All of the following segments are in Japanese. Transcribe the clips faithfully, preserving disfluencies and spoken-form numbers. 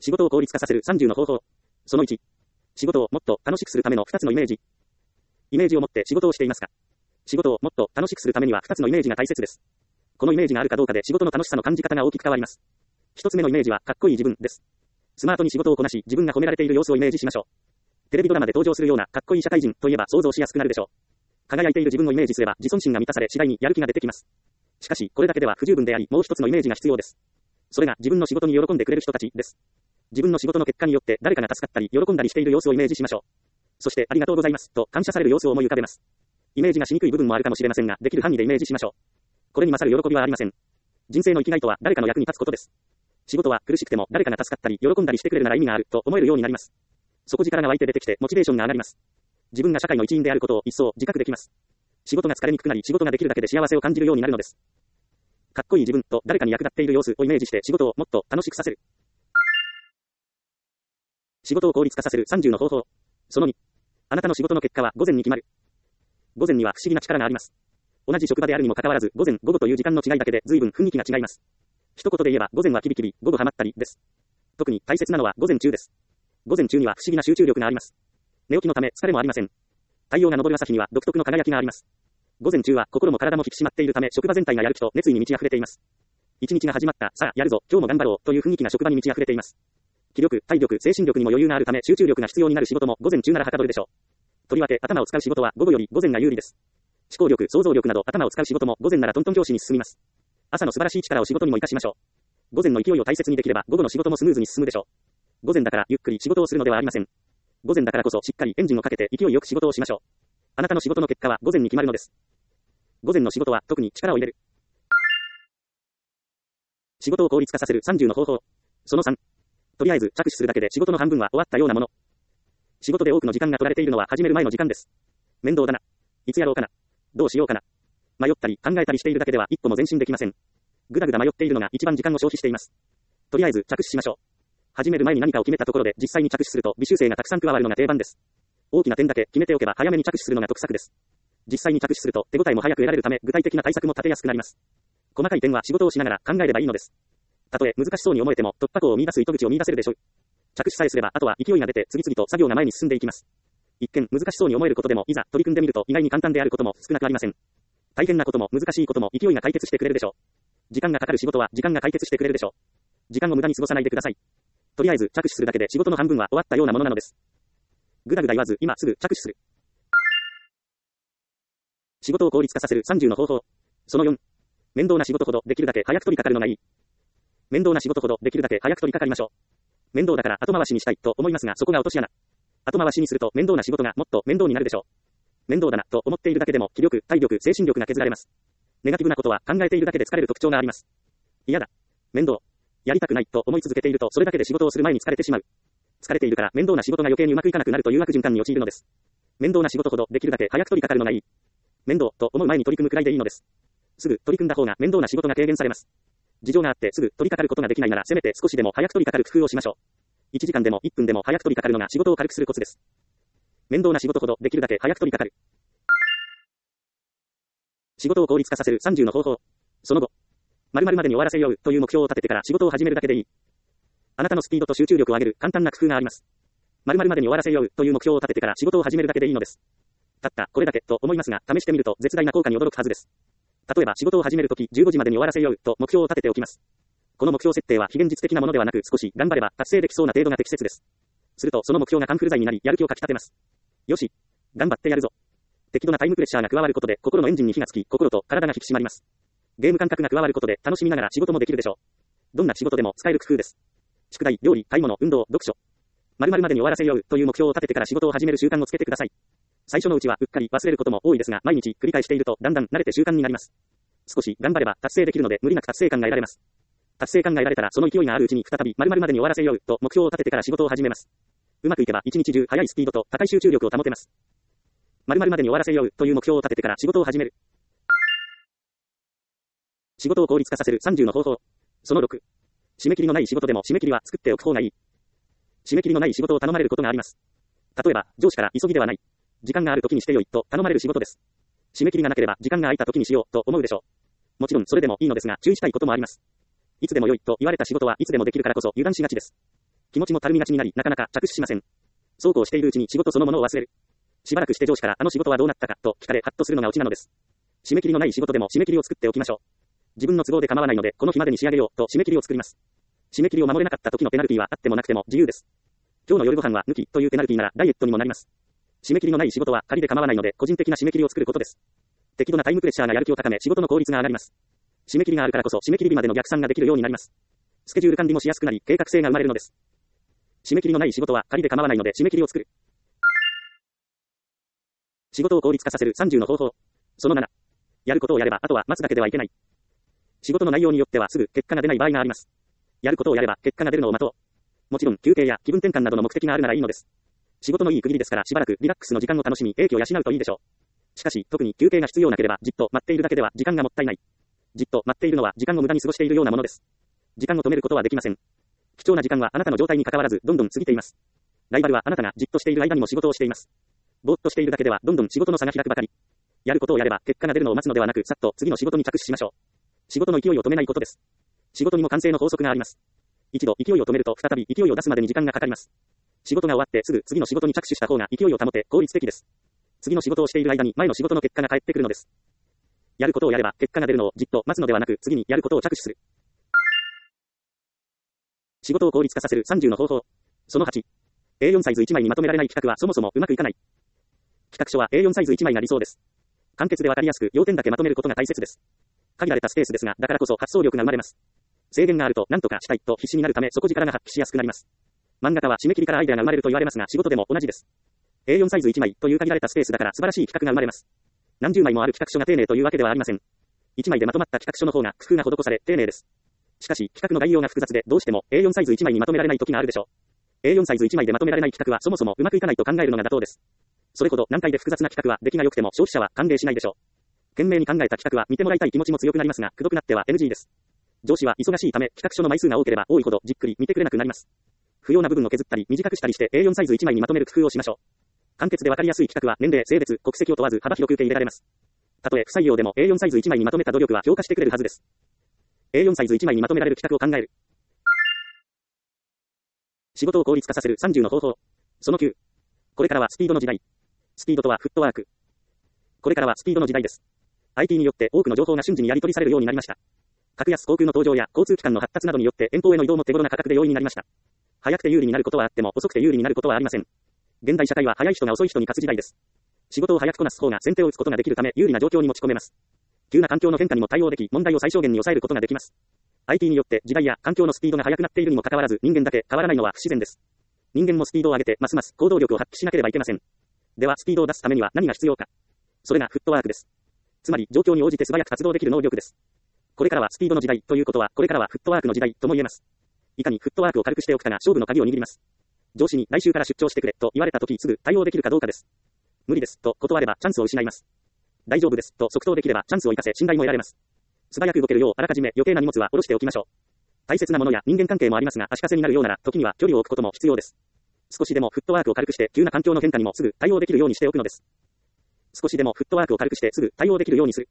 仕事を効率化させるさんじゅうの方法。そのいち。仕事をもっと楽しくするためのふたつのイメージ。イメージを持って仕事をしていますか？仕事をもっと楽しくするためにはふたつのイメージが大切です。このイメージがあるかどうかで仕事の楽しさの感じ方が大きく変わります。ひとつめのイメージはかっこいい自分です。スマートに仕事をこなし、自分が褒められている様子をイメージしましょう。テレビドラマで登場するようなかっこいい社会人といえば想像しやすくなるでしょう。輝いている自分をイメージすれば自尊心が満たされ次第にやる気が出てきます。しかし、これだけでは不十分であり、もう一つのイメージが必要です。それが自分の仕事に喜んでくれる人たちです。自分の仕事の結果によって誰かが助かったり喜んだりしている様子をイメージしましょう。そしてありがとうございますと感謝される様子を思い浮かべます。イメージがしにくい部分もあるかもしれませんが、できる範囲でイメージしましょう。これに勝る喜びはありません。人生の生きがいとは誰かの役に立つことです。仕事は苦しくても誰かが助かったり喜んだりしてくれるなら意味があると思えるようになります。底力が湧いて出てきてモチベーションが上がります。自分が社会の一員であることを一層自覚できます。仕事が疲れにくくなり仕事ができるだけで幸せを感じるようになるのです。かっこいい自分と誰かに役立っている様子をイメージして仕事をもっと楽しくさせる。仕事を効率化させるさんじゅうの方法。そのに。あなたの仕事の結果は午前に決まる。午前には不思議な力があります。同じ職場であるにもかかわらず、午前、午後という時間の違いだけで随分雰囲気が違います。一言で言えば、午前はキビキビ、午後ハマったりです。特に大切なのは午前中です。午前中には不思議な集中力があります。寝起きのため疲れもありません。太陽が昇る朝日には独特の輝きがあります。午前中は心も体も引き締まっているため職場全体がやる気と熱意に満ち溢れています。一日が始まった、さあやるぞ、今日も頑張ろうという雰囲気が職場に満ち溢れています。気力、体力、精神力にも余裕があるため集中力が必要になる仕事も午前中ならはかどるでしょう。とりわけ頭を使う仕事は午後より午前が有利です。思考力、想像力など頭を使う仕事も午前ならトントン拍子に進みます。朝の素晴らしい力を仕事にも活かしましょう。午前の勢いを大切にできれば午後の仕事もスムーズに進むでしょう。午前だからゆっくり仕事をするのではありません。午前だからこそしっかりエンジンをかけて勢いよく仕事をしましょう。あなたの仕事の結果は午前に決まるのです。午前の仕事は特に力を入れる。仕事を効率化させるさんじゅうの方法。そのさん。とりあえず着手するだけで仕事の半分は終わったようなもの。仕事で多くの時間が取られているのは始める前の時間です。面倒だな。いつやろうかな。どうしようかな。迷ったり考えたりしているだけでは一歩も前進できません。ぐだぐだ迷っているのが一番時間を消費しています。とりあえず着手しましょう。始める前に何かを決めたところで実際に着手すると微修正がたくさん加わるのが定番です。大きな点だけ決めておけば早めに着手するのが得策です。実際に着手すると手応えも早く得られるため具体的な対策も立てやすくなります。細かい点は仕事をしながら考えればいいのです。たとえ難しそうに思えても突破口を見出す糸口を見出せるでしょう。着手さえすればあとは勢いが出て次々と作業が前に進んでいきます。一見難しそうに思えることでもいざ取り組んでみると意外に簡単であることも少なくありません。大変なことも難しいことも勢いが解決してくれるでしょう。時間がかかる仕事は時間が解決してくれるでしょう。時間を無駄に過ごさないでください。とりあえず着手するだけで仕事の半分は終わったようなものなのです。ぐだぐだ言わず今すぐ着手する。仕事を効率化させるさんじゅうの方法。そのよん。面倒な仕事ほどできるだけ早く取り掛かるのがいい。面倒な仕事ほどできるだけ早く取り掛かりましょう。面倒だから後回しにしたいと思いますがそこが落とし穴。後回しにすると面倒な仕事がもっと面倒になるでしょう。面倒だなと思っているだけでも気力、体力、精神力が削られます。ネガティブなことは考えているだけで疲れる特徴があります。嫌だ。面倒。やりたくないと思い続けているとそれだけで仕事をする前に疲れてしまう。疲れているから面倒な仕事が余計にうまくいかなくなるという悪循環に陥るのです。面倒な仕事ほどできるだけ早く取り掛かるのがいい。面倒と思う前に取り組むくらいでいいのです。すぐ取り組んだ方が面倒な仕事が軽減されます。事情があってすぐ取り掛かることができないならせめて少しでも早く取り掛かる工夫をしましょう。いちじかんでもいっぷんでも早く取り掛かるのが仕事を軽くするコツです。面倒な仕事ほどできるだけ早く取り掛かる。仕事を効率化させるさんじゅうの方法。そのご。〇〇までに終わらせようという目標を立ててから仕事を始めるだけでいい。あなたのスピードと集中力を上げる簡単な工夫があります。〇〇までに終わらせようという目標を立ててから仕事を始めるだけでいいのです。たったこれだけと思いますが試してみると絶大な効果に驚くはずです。例えば仕事を始めるときじゅうごじまでに終わらせようと目標を立てておきます。この目標設定は非現実的なものではなく少し頑張れば達成できそうな程度が適切です。するとその目標がカンフル剤になりやる気をかき立てます。よし、頑張ってやるぞ。適度なタイムプレッシャーが加わることで心のエンジンに火がつき心と体が引き締まります。ゲーム感覚が加わることで楽しみながら仕事もできるでしょう。どんな仕事でも使える工夫です。宿題、料理、買い物、運動、読書。〇〇までに終わらせようという目標を立ててから仕事を始める習慣をつけてください。最初のうちはうっかり忘れることも多いですが毎日繰り返しているとだんだん慣れて習慣になります。少し頑張れば達成できるので無理なく達成感が得られます。達成感が得られたらその勢いがあるうちに再び〇〇までに終わらせようと目標を立ててから仕事を始めます。うまくいけば一日中速いスピードと高い集中力を保てます。〇〇までに終わらせようという目標を立ててから仕事を始める。仕事を効率化させるさんじゅうの方法。そのろく。締め切りのない仕事でも締め切りは作っておく方がいい。締め切りのない仕事を頼まれることがあります。例えば上司から急ぎではない。時間がある時にしてよいと頼まれる仕事です。締め切りがなければ時間が空いた時にしようと思うでしょう。もちろんそれでもいいのですが注意したいこともあります。いつでも良いと言われた仕事はいつでもできるからこそ油断しがちです。 気持ちもたるみがちになり、なかなか着手しません。そうこうしているうちに仕事そのものを忘れる。しばらくして上司からあの仕事はどうなったかと聞かれハッとするのがオチなのです。締め切りのない仕事でも締め切りを作っておきましょう。自分の都合で構わないのでこの日までに仕上げようと締め切りを作ります。締め切りを守れなかった時のペナルティはあってもなくても自由です。今日の夜ご飯は抜きというペナルティならダイエットにもなります。締め切りのない仕事は仮で構わないので個人的な締め切りを作ることです。適度なタイムプレッシャーがやる気を高め仕事の効率が上がります。締め切りがあるからこそ締め切り日までの逆算ができるようになります。スケジュール管理もしやすくなり計画性が生まれるのです。締め切りのない仕事は仮で構わないので締め切りを作る。仕事を効率化させるさんじゅうの方法。そのなな。やることをやればあとは待つだけではいけない。仕事の内容によってはすぐ結果が出ない場合があります。やることをやれば結果が出るのを待とう。もちろん休憩や気分転換などの目的があるならいいのです。仕事のいい区切りですからしばらくリラックスの時間を楽しみ英気を養うといいでしょう。しかし特に休憩が必要なければじっと待っているだけでは時間がもったいない。じっと待っているのは時間を無駄に過ごしているようなものです。時間を止めることはできません。貴重な時間はあなたの状態に関わらずどんどん過ぎています。ライバルはあなたがじっとしている間にも仕事をしています。ぼーっとしているだけではどんどん仕事の差が開くばかり。やることをやれば結果が出るのを待つのではなくさっと次の仕事に着手しましょう。仕事の勢いを止めないことです。仕事にも完成の法則があります。一度勢いを止めると再び勢いを出すまでに時間がかかります。仕事が終わってすぐ次の仕事に着手した方が勢いを保て効率的です。次の仕事をしている間に前の仕事の結果が返ってくるのです。やることをやれば結果が出るのをじっと待つのではなく次にやることを着手する。仕事を効率化させるさんじゅうの方法。そのはち。エーよん サイズいちまいにまとめられない企画はそもそもうまくいかない。企画書は エーよん サイズいちまいが理想です。簡潔でわかりやすく要点だけまとめることが大切です。限られたスペースですが、だからこそ発想力が生まれます。制限があると何とかしたいと必死になるため底力が発揮しやすくなります。漫画家は締め切りからアイデアが生まれると言われますが仕事でも同じです。エーよん サイズいちまいという限られたスペースだから素晴らしい企画が生まれます。何十枚もある企画書が丁寧というわけではありません。いちまいでまとまった企画書の方が工夫が施され丁寧です。しかし企画の概要が複雑でどうしても エーよん サイズいちまいにまとめられない時があるでしょう。エーよん サイズいちまいでまとめられない企画はそもそもうまくいかないと考えるのが妥当です。それほど難解で複雑な企画は出来が良くても消費者は歓迎しないでしょう。懸命に考えた企画は見てもらいたい気持ちも強くなりますが、くどくなっては エヌジー です。上司は忙しいため企画書の枚数が多ければ多いほどじっくり見てくれなくなります。不要な部分を削ったり短くしたりして エーよん サイズいちまいにまとめる工夫をしましょう。簡潔でわかりやすい企画は年齢、性別、国籍を問わず幅広く受け入れられます。たとえ不採用でも エーよん サイズいちまいにまとめた努力は評価してくれるはずです。エーよん サイズいちまいにまとめられる企画を考える。仕事を効率化させるさんじゅうの方法。そのきゅう。これからはスピードの時代。スピードとはフットワーク。これからはスピードの時代です。アイティー によって多くの情報が瞬時にやり取りされるようになりました。格安航空の登場や交通機関の発達などによって遠方への移動も手頃な価格で容易になりました。早くて有利になることはあっても遅くて有利になることはありません。現代社会は早い人が遅い人に勝つ時代です。仕事を早くこなす方が先手を打つことができるため有利な状況に持ち込めます。急な環境の変化にも対応でき問題を最小限に抑えることができます。アイティー によって時代や環境のスピードが速くなっているにもかかわらず人間だけ変わらないのは不自然です。人間もスピードを上げてますます行動力を発揮しなければいけません。ではスピードを出すためには何が必要か。それがフットワークです。つまり状況に応じて素早く活動できる能力です。これからはスピードの時代ということはこれからはフットワークの時代とも言えます。いかにフットワークを軽くしておくかが勝負の鍵を握ります。上司に来週から出張してくれと言われた時すぐ対応できるかどうかです。無理ですと断ればチャンスを失います。大丈夫ですと即答できればチャンスを生かせ信頼も得られます。素早く動けるようあらかじめ余計な荷物は下ろしておきましょう。大切なものや人間関係もありますが足かせになるようなら時には距離を置くことも必要です。少しでもフットワークを軽くして急な環境の変化にもすぐ対応できるようにしておくのです。少しでもフットワークを軽くしてすぐ対応できるようにする。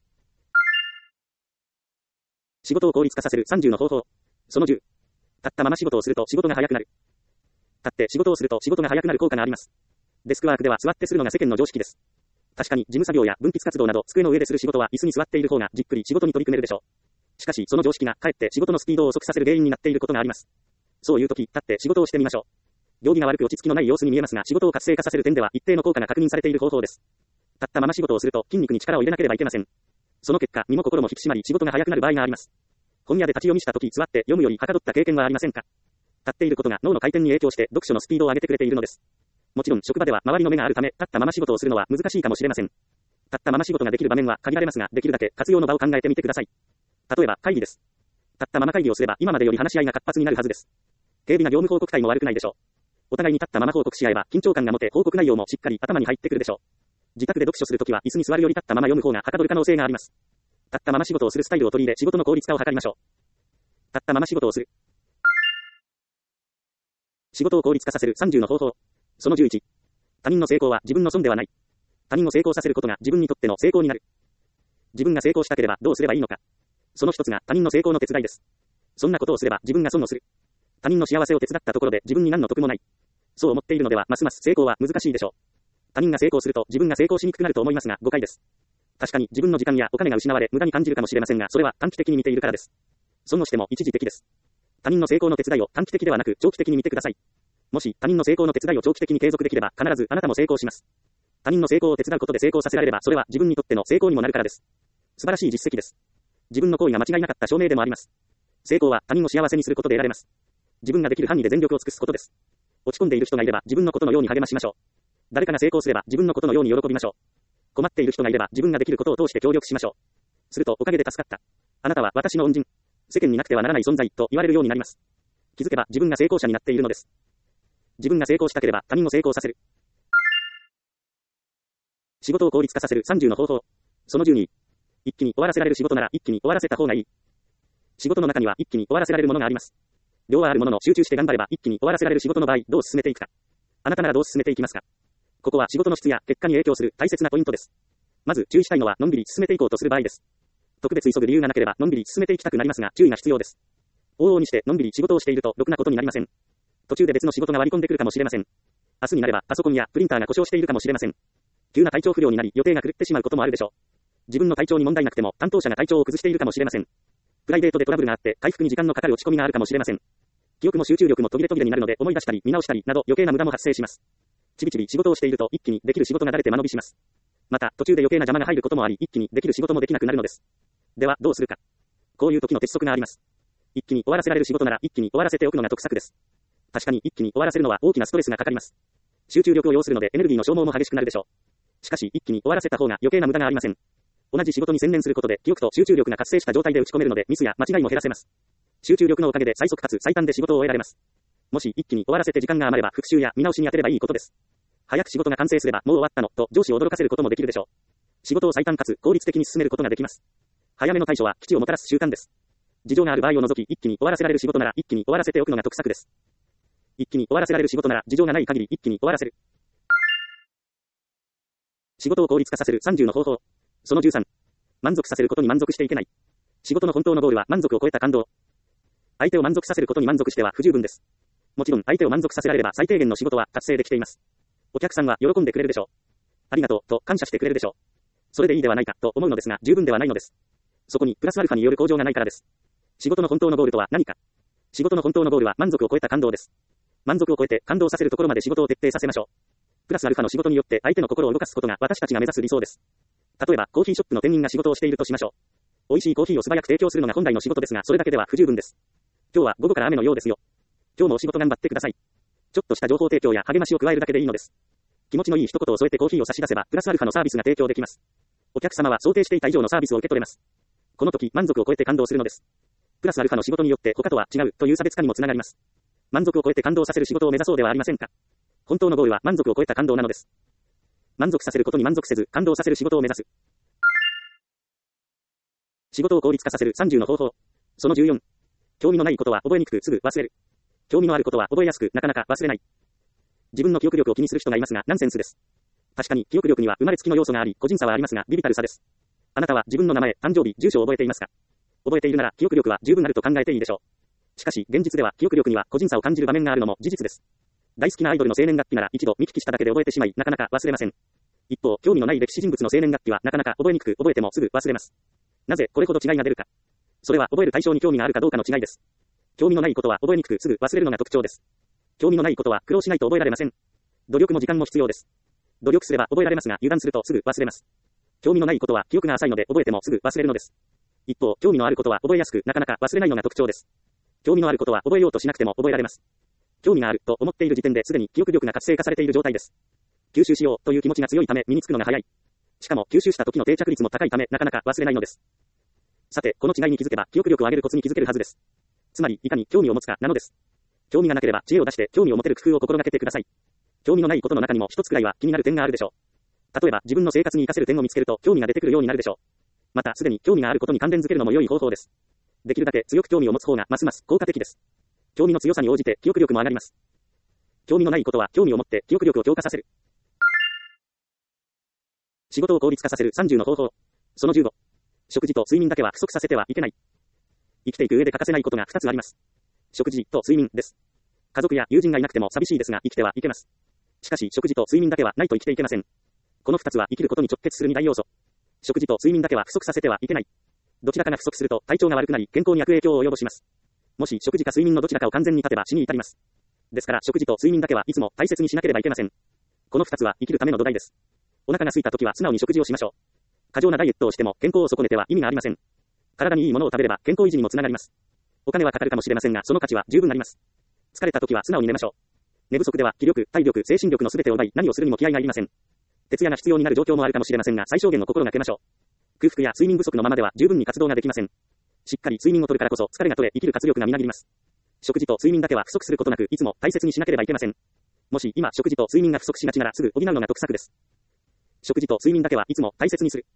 仕事を効率化させるさんじゅうの方法。そのじゅう。立ったまま仕事をすると仕事が早くなる。立って仕事をすると仕事が早くなる効果があります。デスクワークでは座ってするのが世間の常識です。確かに事務作業や分筆活動など机の上でする仕事は椅子に座っている方がじっくり仕事に取り組めるでしょう。しかしその常識がかえって仕事のスピードを遅くさせる原因になっていることがあります。そういう時、立って仕事をしてみましょう。行儀が悪く落ち着きのない様子に見えますが仕事を活性化させる点では一定の効果が確認されている方法です。立ったまま仕事をすると筋肉に力を入れなければいけません。その結果身も心も引き締まり仕事が早くなる場合があります。本屋で立ち読みした時座って読むよりはかどった経験はありませんか。立っていることが脳の回転に影響して読書のスピードを上げてくれているのです。もちろん職場では周りの目があるため立ったまま仕事をするのは難しいかもしれません。立ったまま仕事ができる場面は限られますができるだけ活用の場を考えてみてください。例えば会議です。立ったまま会議をすれば今までより話し合いが活発になるはずです。軽微な業務報告会も悪くないでしょう。お互いに立ったまま報告し合えば緊張感が持て報告内容もしっかり頭に入ってくるでしょう。自宅で読書するときは椅子に座るより立ったまま読む方がはかどる可能性があります。立ったまま仕事をするスタイルを取り入れ仕事の効率化を図りましょう。立ったまま仕事をする。仕事を効率化させるさんじゅうの方法。そのじゅういち。他人の成功は自分の損ではない。他人を成功させることが自分にとっての成功になる。自分が成功したければどうすればいいのか。その一つが他人の成功の手伝いです。そんなことをすれば自分が損をする。 他人の幸せを手伝ったところで自分に何の得もない。そう思っているのでは、ますます成功は難しいでしょう。他人が成功すると自分が成功しにくくなると思いますが、誤解です。確かに自分の時間やお金が失われ無駄に感じるかもしれませんが、それは短期的に見ているからです。損をしても一時的です。他人の成功の手伝いを短期的ではなく長期的に見てください。もし他人の成功の手伝いを長期的に継続できれば必ずあなたも成功します。他人の成功を手伝うことで成功させられればそれは自分にとっての成功にもなるからです。素晴らしい実績です。自分の行為が間違いなかった証明でもあります。成功は他人を幸せにすることで得られます。自分ができる範囲で全力を尽くすことです。落ち込んでいる人がいれば自分のことのように励ましましょう。誰かが成功すれば自分のことのように喜びましょう。困っている人がいれば自分ができることを通して協力しましょう。するとおかげで助かった。あなたは私の恩人。世間になくてはならない存在と言われるようになります。気づけば自分が成功者になっているのです。自分が成功したければ他人を成功させる。仕事を効率化させるさんじゅうの方法。そのじゅうに。一気に終わらせられる仕事なら一気に終わらせた方がいい。仕事の中には一気に終わらせられるものがあります。量はあるものの集中して頑張れば一気に終わらせられる仕事の場合どう進めていくか。あなたならどう進めていきますか。ここは仕事の質や結果に影響する大切なポイントです。まず注意したいのはのんびり進めていこうとする場合です。特別急ぐ理由がなければのんびり進めていきたくなりますが注意が必要です。往々にしてのんびり仕事をしているとろくなことになりません。途中で別の仕事が割り込んでくるかもしれません。明日になればパソコンやプリンターが故障しているかもしれません。急な体調不良になり予定が狂ってしまうこともあるでしょう。自分の体調に問題なくても担当者が体調を崩しているかもしれません。プライベートでトラブルがあって回復に時間のかかる落ち込みがあるかもしれません。記憶も集中力も途切れ途切れになるので思い出したり見直したりなど余計な無駄も発生します。ちびちび仕事をしていると一気にできる仕事が慣れて間延びします。また途中で余計な邪魔が入ることもあり一気にできる仕事もできなくなるのです。ではどうするか。こういう時の鉄則があります。一気に終わらせられる仕事なら一気に終わらせておくのが得策です。確かに一気に終わらせるのは大きなストレスがかかります。集中力を要するのでエネルギーの消耗も激しくなるでしょう。しかし一気に終わらせた方が余計な無駄がありません。同じ仕事に専念することで記憶と集中力が活性した状態で打ち込めるのでミスや間違いも減らせます。集中力のおかげで最速かつ最短で仕事を終えられます。もし一気に終わらせて時間が余れば復習や見直しに当てればいいことです。早く仕事が完成すればもう終わったのと上司を驚かせることもできるでしょう。仕事を最短かつ効率的に進めることができます。早めの対処は基地をもたらす習慣です。事情がある場合を除き一気に終わらせられる仕事なら一気に終わらせておくのが得策です。一気に終わらせられる仕事なら事情がない限り一気に終わらせる。仕事を効率化させるさんじゅうの方法。そのじゅうさん。満足させることに満足していけない。仕事の本当のゴールは満足を超えた感動。相手を満足させることに満足しては不十分です。もちろん相手を満足させられれば最低限の仕事は達成できています。お客さんは喜んでくれるでしょう。ありがとうと感謝してくれるでしょう。それでいいではないかと思うのですが十分ではないのです。そこにプラスアルファによる向上がないからです。仕事の本当のゴールとは何か。仕事の本当のゴールは満足を超えた感動です。満足を超えて感動させるところまで仕事を徹底させましょう。プラスアルファの仕事によって相手の心を動かすことが私たちが目指す理想です。例えばコーヒーショップの店員が仕事をしているとしましょう。美味しいコーヒーを素早く提供するのが本来の仕事ですがそれだけでは不十分です。今日は午後から雨のようですよ。今日もお仕事頑張ってください。ちょっとした情報提供や励ましを加えるだけでいいのです。気持ちのいい一言を添えてコーヒーを差し出せばプラスアルファのサービスが提供できます。お客様は想定していた以上のサービスを受け取れます。この時満足を超えて感動するのです。プラスアルファの仕事によって他とは違うという差別化にもつながります。満足を超えて感動させる仕事を目指そうではありませんか。本当のゴールは満足を超えた感動なのです。満足させることに満足せず感動させる仕事を目指す。仕事を効率化させるさんじゅうの方法。そのじゅうよん。興味のないことは覚えにくくすぐ忘れる。興味のあることは覚えやすくなかなか忘れない。自分の記憶力を気にする人がいますがナンセンスです。確かに記憶力には生まれつきの要素があり個人差はありますが微々たる差です。あなたは自分の名前、誕生日、住所を覚えていますか。覚えているなら記憶力は十分あると考えていいでしょう。しかし現実では記憶力には個人差を感じる場面があるのも事実です。大好きなアイドルの生年月日なら一度見聞きしただけで覚えてしまいなかなか忘れません。一方興味のない歴史人物の生年月日はなかなか覚えにくく覚えてもすぐ忘れます。なぜこれほど違いが出るか。それは覚える対象に興味があるかどうかの違いです。興味のないことは覚えにくくすぐ忘れるのが特徴です。興味のないことは苦労しないと覚えられません。努力も時間も必要です。努力すれば覚えられますが油断するとすぐ忘れます。興味のないことは記憶が浅いので覚えてもすぐ忘れるのです。一方興味のあることは覚えやすくなかなか忘れないのが特徴です。興味のあることは覚えようとしなくても覚えられます。興味があると思っている時点ですでに記憶力が活性化されている状態です。吸収しようという気持ちが強いため身につくのが早い。しかも吸収した時の定着率も高いためなかなか忘れないのです。さてこの違いに気づけば記憶力を上げるコツに気づけるはずです。つまりいかに興味を持つかなのです。興味がなければ知恵を出して興味を持てる工夫を心がけてください。興味のないことの中にも一つくらいは気になる点があるでしょう。例えば自分の生活に活かせる点を見つけると興味が出てくるようになるでしょう。またすでに興味があることに関連づけるのも良い方法です。できるだけ強く興味を持つ方がますます効果的です。興味の強さに応じて記憶力も上がります。興味のないことは興味を持って記憶力を強化させる。仕事を効率化させるさんじゅうの方法。そのじゅうご。食事と睡眠だけは不足させてはいけない。生きていく上で欠かせないことがふたつあります。 食事と睡眠です。家族や友人がいなくても寂しいですが生きてはいけます。しかし食事と睡眠だけはないと生きていけません。この二つは生きることに直結する二大要素。食事と睡眠だけは不足させてはいけない。どちらかが不足すると体調が悪くなり健康に悪影響を及ぼします。もし食事か睡眠のどちらかを完全に断てば死に至ります。ですから食事と睡眠だけはいつも大切にしなければいけません。この二つは生きるための土台です。お腹が空いた時は素直に食事をしましょう。過剰なダイエットをしても健康を損ねては意味がありません。体にいいものを食べれば健康維持にもつながります。お金はかかるかもしれませんがその価値は十分あります。疲れた時は素直に寝ましょう。寝不足では気力、体力、精神力の全てを奪い何をするにも気合がいりません。徹夜が必要になる状況もあるかもしれませんが最小限の心がけましょう。空腹や睡眠不足のままでは十分に活動ができません。しっかり睡眠をとるからこそ疲れが取れ生きる活力がみなぎります。食事と睡眠だけは不足することなくいつも大切にしなければいけません。もし今食事と睡眠が不足しがちならすぐ補うのが得策です。食事と睡眠だけはいつも大切にする。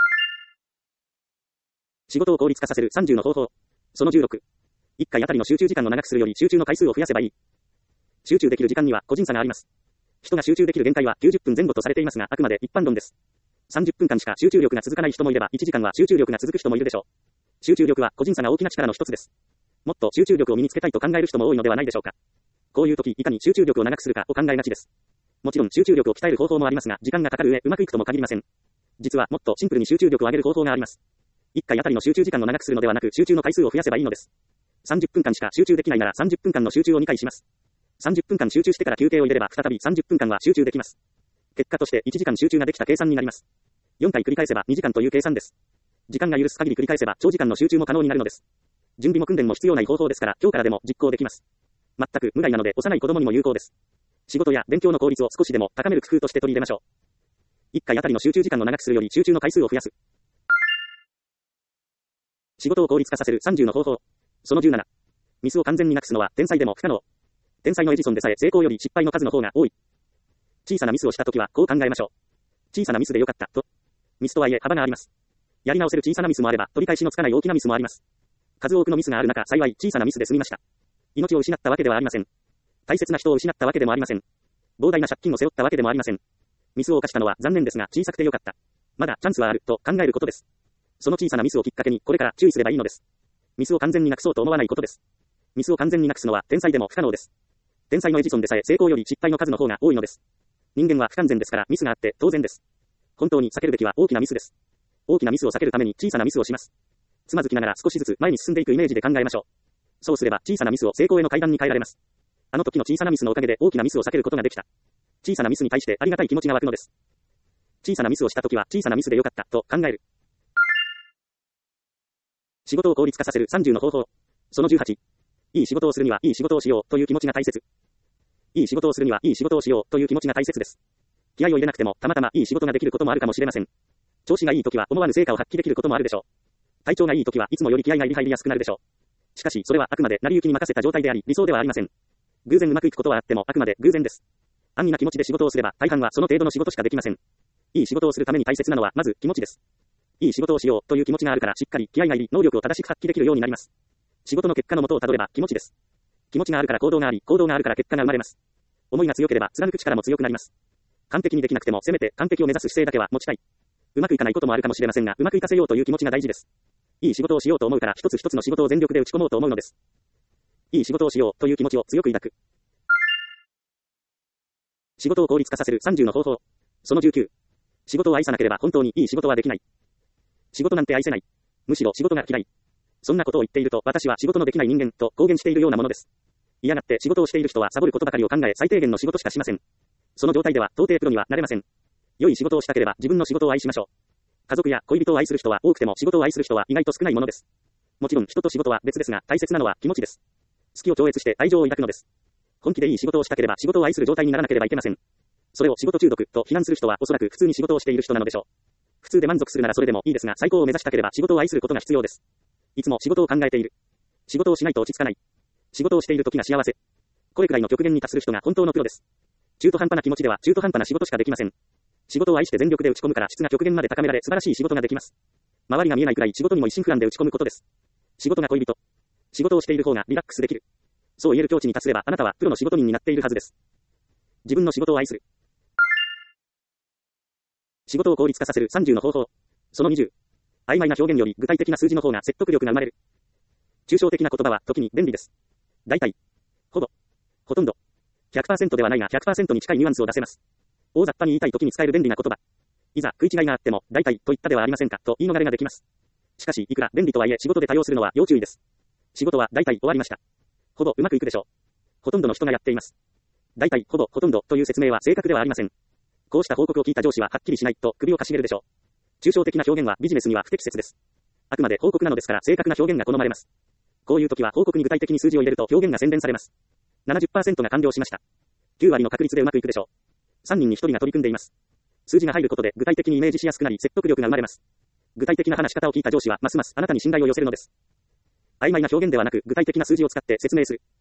仕事を効率化させるさんじゅうの方法。そのじゅうろく。いっかいあたりの集中時間を長くするより集中の回数を増やせばいい。集中できる時間には個人差があります。人が集中できる限界はきゅうじゅっぷんぜん後とされていますがあくまで一般論です。さんじゅっぷんかんしか集中力が続かない人もいればいちじかんは集中力が続く人もいるでしょう。集中力は個人差が大きな力の一つです。もっと集中力を身につけたいと考える人も多いのではないでしょうか。こういう時いかに集中力を長くするかを考えがちです。もちろん集中力を鍛える方法もありますが時間がかかる上うまくいくとも限りません。実はもっとシンプルに集中力を上げる方法があります。いっかいあたりの集中時間を長くするのではなく集中の回数を増やせばいいのです。さんじゅっぷんかんしか集中できないならさんじゅっぷんかんの集中をにかいします。さんじゅっぷんかん集中してから休憩を入れれば再びさんじゅっぷんかんは集中できます。結果としていちじかん集中ができた計算になります。よんかい繰り返せばにじかんという計算です。時間が許す限り繰り返せば長時間の集中も可能になるのです。準備も訓練も必要ない方法ですから今日からでも実行できます。全く無害なので幼い子供にも有効です。仕事や勉強の効率を少しでも高める工夫として取り入れましょう。いっかいあたりの集中時間を長くするより集中の回数を増やす。仕事を効率化させるさんじゅうの方法。そのじゅうなな。ミスを完全になくすのは天才でも不可能。天才のエジソンでさえ成功より失敗の数の方が多い。小さなミスをしたときはこう考えましょう。小さなミスでよかったと。ミスとはいえ幅があります。やり直せる小さなミスもあれば取り返しのつかない大きなミスもあります。数多くのミスがある中幸い小さなミスで済みました。命を失ったわけではありません。大切な人を失ったわけでもありません。膨大な借金を背負ったわけでもありません。ミスを犯したのは残念ですが小さくてよかった。まだチャンスはあると考えることです。その小さなミスをきっかけにこれから注意すればいいのです。ミスを完全になくそうと思わないことです。ミスを完全になくすのは天才でも不可能です。天才のエジソンでさえ成功より失敗の数の方が多いのです。人間は不完全ですからミスがあって当然です。本当に避けるべきは大きなミスです。大きなミスを避けるために小さなミスをします。つまずきながら少しずつ前に進んでいくイメージで考えましょう。そうすれば小さなミスを成功への階段に変えられます。あの時の小さなミスのおかげで大きなミスを避けることができた。小さなミスに対してありがたい気持ちが湧くのです。小さなミスをした時は小さなミスでよかったと考える。仕事を効率化させるさんじゅうの方法。そのじゅうはち。いい仕事をするにはいい仕事をしようという気持ちが大切。いい仕事をするにはいい仕事をしようという気持ちが大切です。気合を入れなくてもたまたまいい仕事ができることもあるかもしれません。調子がいい時は思わぬ成果を発揮できることもあるでしょう。体調がいい時はいつもより気合が入りやすくなるでしょう。しかしそれはあくまで成り行きに任せた状態であり理想ではありません。偶然うまくいくことはあってもあくまで偶然です。安易な気持ちで仕事をすれば大半はその程度の仕事しかできません。いい仕事をするために大切なのはまず気持ちです。いい仕事をしようという気持ちがあるからしっかり気合が入り能力を正しく発揮できるようになります。仕事の結果の元をたどれば気持ちです。気持ちがあるから行動があり、行動があるから結果が生まれます。思いが強ければ貫く力も強くなります。完璧にできなくてもせめて完璧を目指す姿勢だけは持ちたい。うまくいかないこともあるかもしれませんが、うまくいかせようという気持ちが大事です。いい仕事をしようと思うから一つ一つの仕事を全力で打ち込もうと思うのです。いい仕事をしようという気持ちを強く抱く。仕事を効率化させるさんじゅうの方法。そのじゅうきゅう。仕事を愛さなければ本当にいい仕事はできない。仕事なんて愛せない。むしろ仕事が嫌い。そんなことを言っていると私は仕事のできない人間と公言しているようなものです。嫌がって仕事をしている人はサボることばかりを考え最低限の仕事しかしません。その状態では到底プロにはなれません。良い仕事をしたければ自分の仕事を愛しましょう。家族や恋人を愛する人は多くても仕事を愛する人は意外と少ないものです。もちろん人と仕事は別ですが大切なのは気持ちです。好きを超越して愛情を抱くのです。本気でいい仕事をしたければ仕事を愛する状態にならなければいけません。それを仕事中毒と非難する人はおそらく普通に仕事をしている人なのでしょう。普通で満足するならそれでもいいですが最高を目指したければ仕事を愛することが必要です。いつも仕事を考えている。仕事をしないと落ち着かない。仕事をしている時が幸せ。これくらいの極限に達する人が本当のプロです。中途半端な気持ちでは中途半端な仕事しかできません。仕事を愛して全力で打ち込むから質が極限まで高められ素晴らしい仕事ができます。周りが見えないくらい仕事にも一心不乱で打ち込むことです。仕事が恋人。仕事をしている方がリラックスできる。そう言える境地に達すればあなたはプロの仕事人になっているはずです。自分の仕事を愛する。仕事を効率化させるさんじゅうの方法。そのにじゅう。曖昧な表現より具体的な数字の方が説得力が生まれる。抽象的な言葉は時に便利です。 大体、ほぼ、ほとんど、ひゃくパーセント ではないが ひゃくパーセント に近いニュアンスを出せます。大雑把に言いたい時に使える便利な言葉。いざ食い違いがあっても、大体と言ったではありませんかと言い逃れができます。しかし、いくら便利とはいえ仕事で多用するのは要注意です。仕事は大体終わりました。ほぼうまくいくでしょう。ほとんどの人がやっています。大体、ほぼ、ほとんどという説明は正確ではありません。こうした報告を聞いた上司ははっきりしないと首をかしげるでしょう。抽象的な表現はビジネスには不適切です。あくまで報告なのですから正確な表現が好まれます。こういう時は報告に具体的に数字を入れると表現が洗練されます。ななじゅっパーセント が完了しました。きゅうわりの確率でうまくいくでしょう。さんにんにひとりが取り組んでいます。数字が入ることで具体的にイメージしやすくなり説得力が生まれます。具体的な話し方を聞いた上司はますますあなたに信頼を寄せるのです。曖昧な表現ではなく具体的な数字を使って説明する。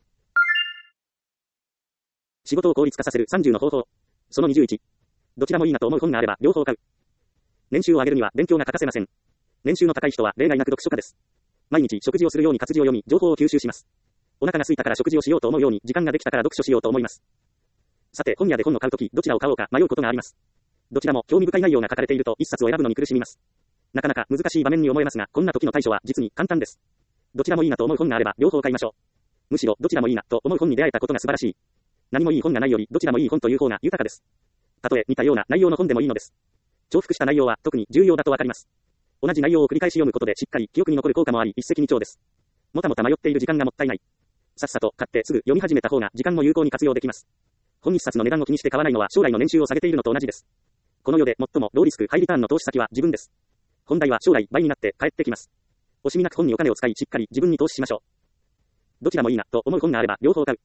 仕事を効率化させるさんじゅうの方法。そのにじゅういち。どちらもいいなと思う本があれば両方買う。年収を上げるには勉強が欠かせません。年収の高い人は例外なく読書家です。毎日食事をするように活字を読み、情報を吸収します。お腹が空いたから食事をしようと思うように、時間ができたから読書しようと思います。さて、本屋で本を買うとき、どちらを買おうか迷うことがあります。どちらも興味深い内容が書かれていると一冊を選ぶのに苦しみます。なかなか難しい場面に思えますが、こんな時の対処は実に簡単です。どちらもいいなと思う本があれば両方買いましょう。むしろどちらもいいなと思う本に出会えたことが素晴らしい。何もいい本がないよりどちらもいい本という方が豊かです。たとえ似たような内容の本でもいいのです。重複した内容は特に重要だとわかります。同じ内容を繰り返し読むことでしっかり記憶に残る効果もあり一石二鳥です。もたもた迷っている時間がもったいない。さっさと買ってすぐ読み始めた方が時間も有効に活用できます。本一冊の値段を気にして買わないのは将来の年収を下げているのと同じです。この世で最もローリスクハイリターンの投資先は自分です。本題は将来倍になって帰ってきます。惜しみなく本にお金を使いしっかり自分に投資しましょう。どちらもいいなと思う本があれば両方買う。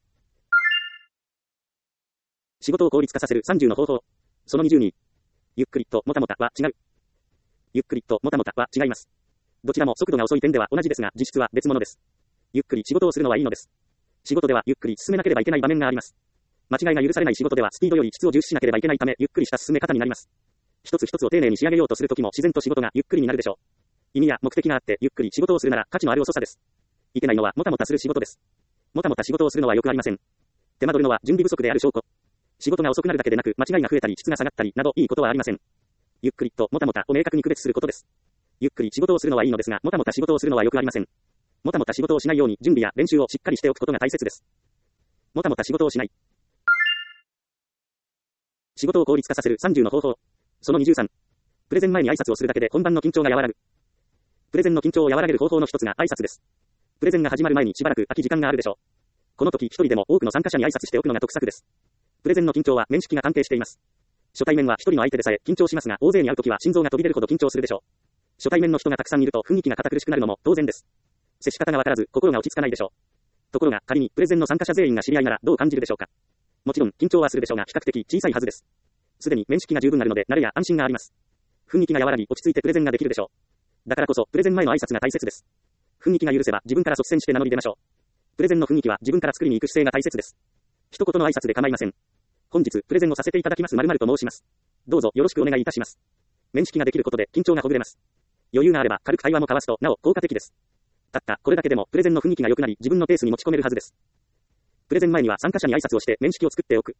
仕事を効率化させるさんじゅうの方法。そのにじゅうに。ゆっくりともたもたは違う。ゆっくりともたもたは違います。どちらも速度が遅い点では同じですが実質は別物です。ゆっくり仕事をするのはいいのです。仕事ではゆっくり進めなければいけない場面があります。間違いが許されない仕事ではスピードより質を重視しなければいけないためゆっくりした進め方になります。一つ一つを丁寧に仕上げようとするときも自然と仕事がゆっくりになるでしょう。意味や目的があってゆっくり仕事をするなら価値のある遅さです。いけないのはもたもたする仕事です。もたもた仕事をするのはよくありません。手間取るのは準備不足である証拠。仕事が遅くなるだけでなく間違いが増えたり質が下がったりなどいいことはありません。ゆっくりともたもたを明確に区別することです。ゆっくり仕事をするのはいいのですがもたもた仕事をするのはよくありません。もたもた仕事をしないように準備や練習をしっかりしておくことが大切です。もたもた仕事をしない。仕事を効率化させるさんじゅうの方法。そのにじゅうさん。プレゼン前に挨拶をするだけで本番の緊張が和らぐ。プレゼンの緊張を和らげる方法の一つが挨拶です。プレゼンが始まる前にしばらく空き時間があるでしょう。この時一人でも多くの参加者に挨拶しておくのが得策です。プレゼンの緊張は面識が関係しています。初対面は一人の相手でさえ緊張しますが大勢に会う時は心臓が飛び出るほど緊張するでしょう。初対面の人がたくさんいると雰囲気が堅苦しくなるのも当然です。接し方がわからず心が落ち着かないでしょう。ところが仮にプレゼンの参加者全員が知り合いならどう感じるでしょうか。もちろん緊張はするでしょうが比較的小さいはずです。すでに面識が十分あるので慣れや安心があります。雰囲気が和らぎ落ち着いてプレゼンができるでしょう。だからこそプレゼン前の挨拶が大切です。雰囲気が許せば自分から率先して名乗り出ましょう。プレゼンの雰囲気は自分から作りに行く姿勢が大切です。一言の挨拶で構いません。本日プレゼンをさせていただきます〇〇と申します。どうぞよろしくお願いいたします。面識ができることで緊張がほぐれます。余裕があれば軽く会話も交わすとなお効果的です。たったこれだけでもプレゼンの雰囲気が良くなり自分のペースに持ち込めるはずです。プレゼン前には参加者に挨拶をして面識を作っておく。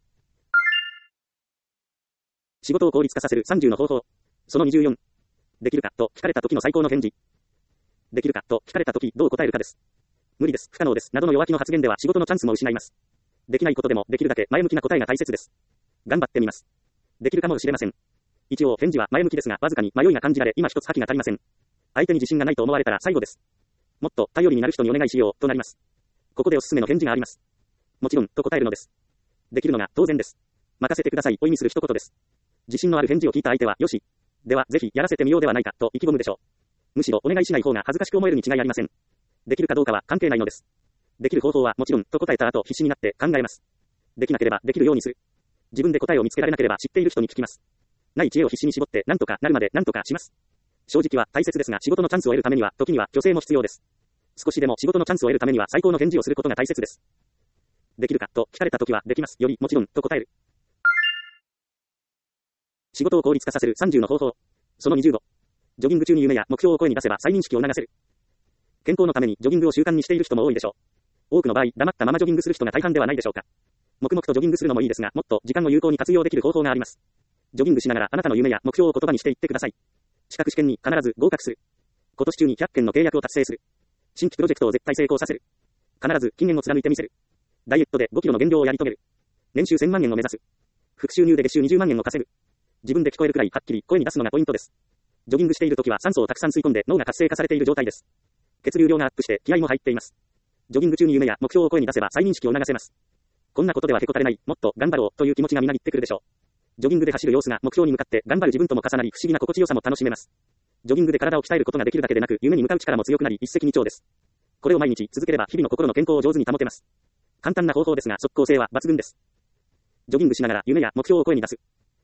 仕事を効率化させるさんじゅうの方法。そのにじゅうよん。できるかと聞かれた時の最高の返事。できるかと聞かれた時どう答えるかです。無理です、不可能ですなどの弱気の発言では仕事のチャンスも失います。できないことでもできるだけ前向きな答えが大切です。頑張ってみます。できるかもしれません。一応返事は前向きですがわずかに迷いが感じられ今一つ覇気が足りません。相手に自信がないと思われたら最後です。もっと頼りになる人にお願いしようとなります。ここでおすすめの返事があります。もちろんと答えるのです。できるのが当然です。任せてくださいを意味する一言です。自信のある返事を聞いた相手はよし。ではぜひやらせてみようではないかと意気込むでしょう。むしろお願いしない方が恥ずかしく思えるに違いありません。できるかどうかは関係ないのです。できる方法はもちろんと答えた後必死になって考えます。できなければできるようにする。自分で答えを見つけられなければ知っている人に聞きます。ない知恵を必死に絞って何とかなるまで何とかします。正直は大切ですが仕事のチャンスを得るためには時には虚勢も必要です。少しでも仕事のチャンスを得るためには最高の返事をすることが大切です。できるかと聞かれた時はできますよりもちろんと答える。仕事を効率化させるさんじゅうの方法。そのにじゅうご。ジョギング中に夢や目標を声に出せば再認識を促せる。健康のためにジョギングを習慣にしている人も多いでしょう。多くの場合、黙ったままジョギングする人が大半ではないでしょうか。黙々とジョギングするのもいいですが、もっと時間を有効に活用できる方法があります。ジョギングしながらあなたの夢や目標を言葉にしていってください。資格試験に必ず合格する。今年中にひゃっけんの契約を達成する。新規プロジェクトを絶対成功させる。 必ず金言を貫いてみせる。ダイエットでごキロの減量をやり遂げる。年収せんまんえんを目指す。副収入で月収にじゅうまんえんを稼ぐ。自分で聞こえるくらいはっきり声に出すのがポイントです。ジョギングしているときは酸素をたくさん吸い込んで脳が活性化されている状態です。血流量がアップして気合も入っています。ジョギング中に夢や目標を声に出せば再認識を促せます。こんなことではへこたれない、もっと頑張ろうという気持ちがみなぎってくるでしょう。ジョギングで走る様子が目標に向かって頑張る自分とも重なり不思議な心地よさも楽しめます。ジョギングで体を鍛えることができるだけでなく夢に向かう力も強くなり一石二鳥です。これを毎日続ければ日々の心の健康を上手に保てます。簡単な方法ですが即効性は抜群です。ジョギングしながら夢や目標を声に出す。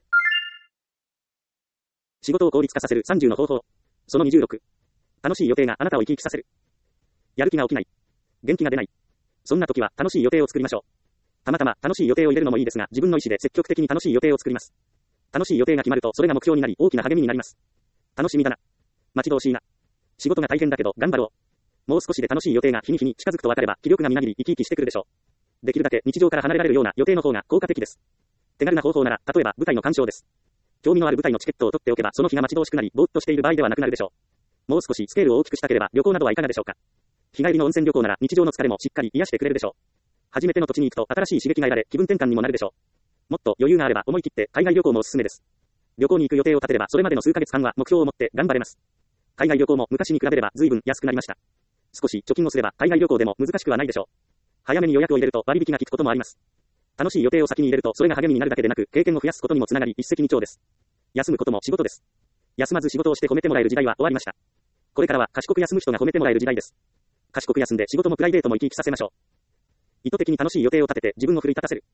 仕事を効率化させるさんじゅうの方法。そのにじゅうろく。楽しい予定があなたを生き生きさせる。やる気が起きない。元気が出ない。そんな時は楽しい予定を作りましょう。たまたま楽しい予定を入れるのもいいですが、自分の意思で積極的に楽しい予定を作ります。楽しい予定が決まるとそれが目標になり大きな励みになります。楽しみだな。待ち遠しいな。仕事が大変だけど頑張ろう。もう少しで楽しい予定が日に日に近づくと分かれば気力がみなぎり生き生きしてくるでしょう。できるだけ日常から離れられるような予定の方が効果的です。手軽な方法なら例えば舞台の鑑賞です。興味のある舞台のチケットを取っておけばその日が待ち遠しくなりぼーっとしている場合ではなくなるでしょう。もう少しスケールを大きくしたければ旅行などはいかがでしょうか。日帰りの温泉旅行なら日常の疲れもしっかり癒してくれるでしょう。初めての土地に行くと新しい刺激が得られ気分転換にもなるでしょう。もっと余裕があれば思い切って海外旅行もおすすめです。旅行に行く予定を立てればそれまでの数ヶ月間は目標を持って頑張れます。海外旅行も昔に比べれば随分安くなりました。少し貯金をすれば海外旅行でも難しくはないでしょう。早めに予約を入れると割引が効くこともあります。楽しい予定を先に入れるとそれが励みになるだけでなく経験を増やすことにもつながり一石二鳥です。休むことも仕事です。休まず仕事をして褒めてもらえる時代は終わりました。これからは賢く休む人が褒めてもらえる時代です。賢く休んで仕事もプライベートも生き生きさせましょう。意図的に楽しい予定を立てて自分を奮い立たせる。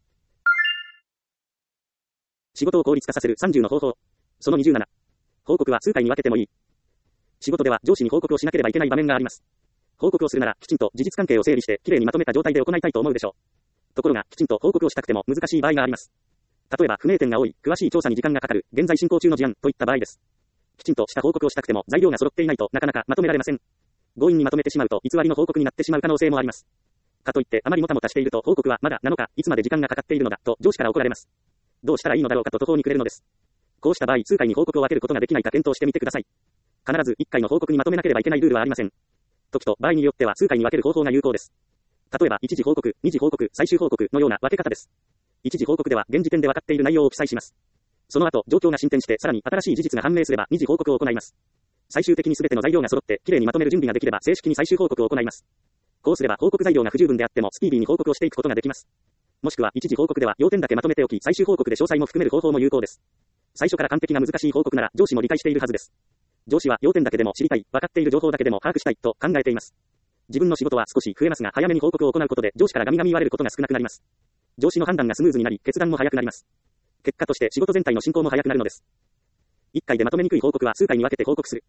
仕事を効率化させるさんじゅうの方法。そのにじゅうなな。報告は数回に分けてもいい。仕事では上司に報告をしなければいけない場面があります。報告をするならきちんと事実関係を整理してきれいにまとめた状態で行いたいと思うでしょう。ところがきちんと報告をしたくても難しい場合があります。例えば不明点が多い、詳しい調査に時間がかかる、現在進行中の事案といった場合です。きちんとした報告をしたくても材料が揃っていないとなかなかまとめられません。強引にまとめてしまうと偽りの報告になってしまう可能性もあります。かといってあまりもたもたしていると報告はまだなのか、いつまで時間がかかっているのだと上司から怒られます。どうしたらいいのだろうかと途方に暮れるのです。こうした場合数回に報告を分けることができないか検討してみてください。必ずいっかいの報告にまとめなければいけないルールはありません。時と場合によっては数回に分ける方法が有効です。例えばいちじ報告、にじ報告、最終報告のような分け方です。いちじ報告では現時点で分かっている内容を記載します。その後状況が進展してさらに新しい事実が判明すればにじ報告を行います。最終的に全ての材料が揃ってきれいにまとめる準備ができれば正式に最終報告を行います。こうすれば報告材料が不十分であってもスピーディーに報告をしていくことができます。もしくは一次報告では要点だけまとめておき最終報告で詳細も含める方法も有効です。最初から完璧な難しい報告なら上司も理解しているはずです。上司は要点だけでも知りたい、分かっている情報だけでも把握したいと考えています。自分の仕事は少し増えますが早めに報告を行うことで上司からガミガミ言われることが少なくなります。上司の判断がスムーズになり決断も早くなります。結果として仕事全体の進行も早くなるのです。いっかいでまとめにくい報告は数回に分けて報告する。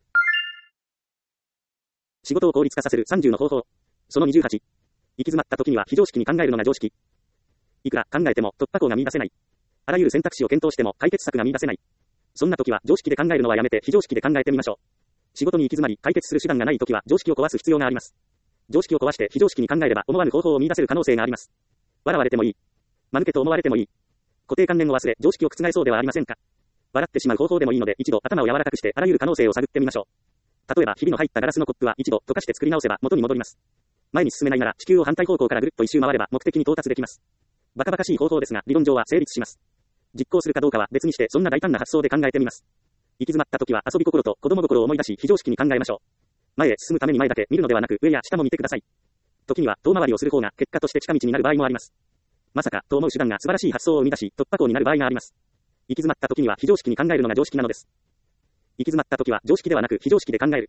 仕事を効率化させるさんじゅうの方法。そのにじゅうはち。行き詰まった時には非常識に考えるのが常識。いくら考えても突破口が見出せない。あらゆる選択肢を検討しても解決策が見出せない。そんな時は常識で考えるのはやめて非常識で考えてみましょう。仕事に行き詰まり解決する手段がない時は常識を壊す必要があります。常識を壊して非常識に考えれば思わぬ方法を見出せる可能性があります。笑われてもいい。間抜けと思われてもいい。固定観念を忘れ常識を覆そうではありませんか。笑ってしまう方法でもいいので一度頭を柔らかくしてあらゆる可能性を探ってみましょう。例えばひびの入ったガラスのコップは一度溶かして作り直せば元に戻ります。前に進めないなら地球を反対方向からぐるっと一周回れば目的に到達できます。バカバカしい方法ですが理論上は成立します。実行するかどうかは別にしてそんな大胆な発想で考えてみます。行き詰まった時は遊び心と子供心を思い出し非常識に考えましょう。前へ進むために前だけ見るのではなく上や下も見てください。時には遠回りをする方が結果として近道になる場合もあります。まさかと思う手段が素晴らしい発想を生み出し突破口になる場合があります。行き詰まった時には非常識に考えるのが常識なのです。行き詰まった時は常識ではなく非常識で考える。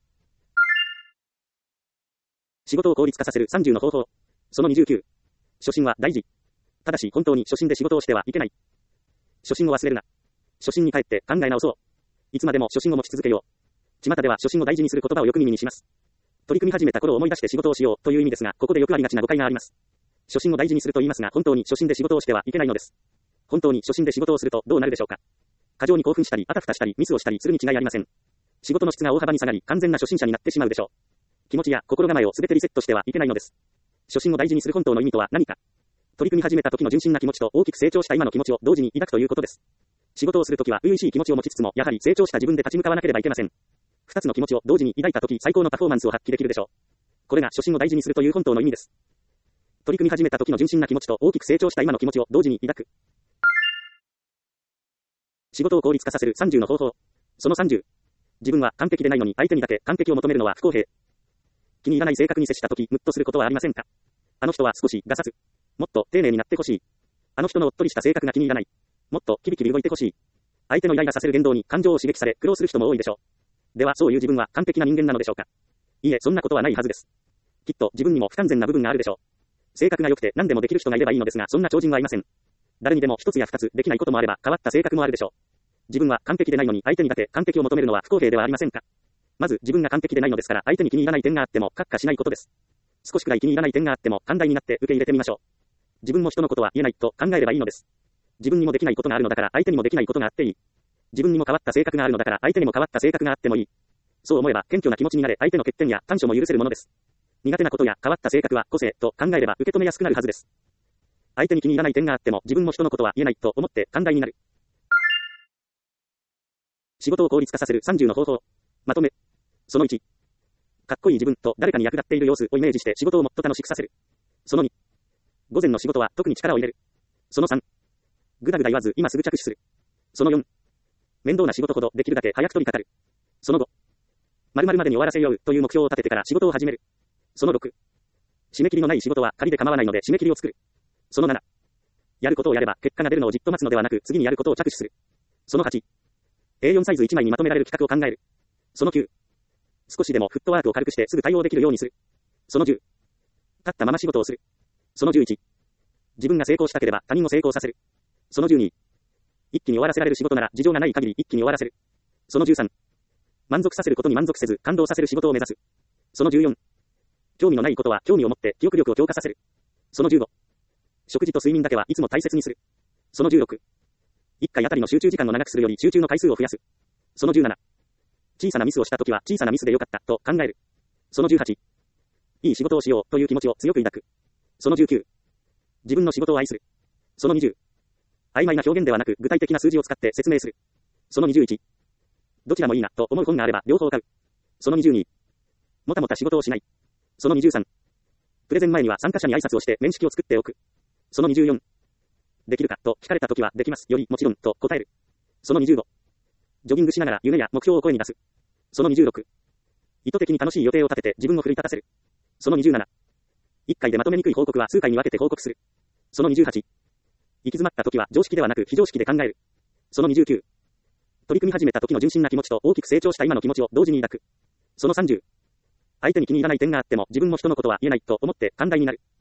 仕事を効率化させるさんじゅうの方法。そのにじゅうきゅう。初心は大事。ただし本当に初心で仕事をしてはいけない。初心を忘れるな。初心に帰って考え直そう。いつまでも初心を持ち続けよう。巷では初心を大事にする言葉をよく耳にします。取り組み始めた頃を思い出して仕事をしようという意味ですが、ここでよくありがちな誤解があります。初心を大事にすると言いますが、本当に初心で仕事をしてはいけないのです。本当に初心で仕事をするとどうなるでしょうか。過剰に興奮したり、あたふたしたり、ミスをしたりするに違いありません。仕事の質が大幅に下がり、完全な初心者になってしまうでしょう。気持ちや心構えをすべてリセットしてはいけないのです。初心を大事にする本当の意味とは何か。取り組み始めた時の純真な気持ちと大きく成長した今の気持ちを同時に抱くということです。仕事をするときは初々しい気持ちを持ちつつも、やはり成長した自分で立ち向かわなければいけません。二つの気持ちを同時に抱いたとき、最高のパフォーマンスを発揮できるでしょう。これが初心を大事にするという本当の意味です。 取り組み始めた時の純真な気持ちと大きく成長した今の気持ちを同時に抱く。仕事を効率化させるさんじゅうの方法。そのさんじゅう。自分は完璧でないのに相手にだけ完璧を求めるのは不公平。気に入らない性格に接した時、ムッとすることはありませんか？あの人は少しガサツ。もっと丁寧になってほしい。あの人のおっとりした性格が気に入らない。もっとキビキビ動いてほしい。相手のイライラさせる言動に感情を刺激され苦労する人も多いでしょう。ではそういう自分は完璧な人間なのでしょうか？いいえ、そんなことはないはずです。きっと自分にも不完全な部分があるでしょう。性格が良くて何でもできる人がいればいいのですが、そんな超人はいません。誰にでも一つや二つできないこともあれば変わった性格もあるでしょう。自分は完璧でないのに相手にだけ完璧を求めるのは不公平ではありませんか？まず自分が完璧でないのですから相手に気に入らない点があっても閣下しないことです。少しくらい気に入らない点があっても寛大になって受け入れてみましょう。自分も人のことは言えないと考えればいいのです。自分にもできないことがあるのだから相手にもできないことがあっていい。自分にも変わった性格があるのだから相手にも変わった性格があってもいい。そう思えば謙虚な気持ちになれ相手の欠点や短所も許せるものです。苦手なことや変わった性格は個性と考えれば受け止めやすくなるはずです。相手に気に入らない点があっても自分も人のことは言えないと思って寛大になる。仕事を効率化させるさんじゅうの方法。まとめ。そのいち。かっこいい自分と誰かに役立っている様子をイメージして仕事をもっと楽しくさせる。そのに。午前の仕事は特に力を入れる。そのさん。ぐだぐだ言わず今すぐ着手する。そのよん。面倒な仕事ほどできるだけ早く取り掛かる。そのご。〇〇までに終わらせようという目標を立ててから仕事を始める。そのろく。締め切りのない仕事は仮で構わないので締め切りを作る。そのなな。やることをやれば結果が出るのをじっと待つのではなく次にやることを着手する。そのはち。エーよん サイズいちまいにまとめられる企画を考える。そのきゅう。少しでもフットワークを軽くしてすぐ対応できるようにする。そのじゅう。立ったまま仕事をする。そのじゅういち。自分が成功したければ他人も成功させる。そのじゅうに。一気に終わらせられる仕事なら事情がない限り一気に終わらせる。そのじゅうさん。満足させることに満足せず感動させる仕事を目指す。そのじゅうよん。興味のないことは興味を持って記憶力を強化させる。そのじゅうご。食事と睡眠だけはいつも大切にする。そのじゅうろく。いっかいあたりの集中時間を長くするより集中の回数を増やす。そのじゅうなな。小さなミスをしたときは小さなミスでよかったと考える。そのじゅうはち。いい仕事をしようという気持ちを強く抱く。そのじゅうきゅう。自分の仕事を愛する。そのにじゅう。曖昧な表現ではなく具体的な数字を使って説明する。そのにじゅういち。どちらもいいなと思う本があれば両方買う。そのにじゅうに。もたもた仕事をしない。そのにじゅうさん。プレゼン前には参加者に挨拶をして面識を作っておく。そのにじゅうよん。できるかと聞かれたときはできますよりもちろんと答える。そのにじゅうご。ジョギングしながら夢や目標を声に出す。そのにじゅうろく。意図的に楽しい予定を立てて自分を奮い立たせる。そのにじゅうなな。一回でまとめにくい報告は数回に分けて報告する。そのにじゅうはち。行き詰まったときは常識ではなく非常識で考える。そのにじゅうきゅう。取り組み始めた時の純真な気持ちと大きく成長した今の気持ちを同時に抱く。そのさんじゅう。相手に気に入らない点があっても自分も人のことは言えないと思って寛大になる。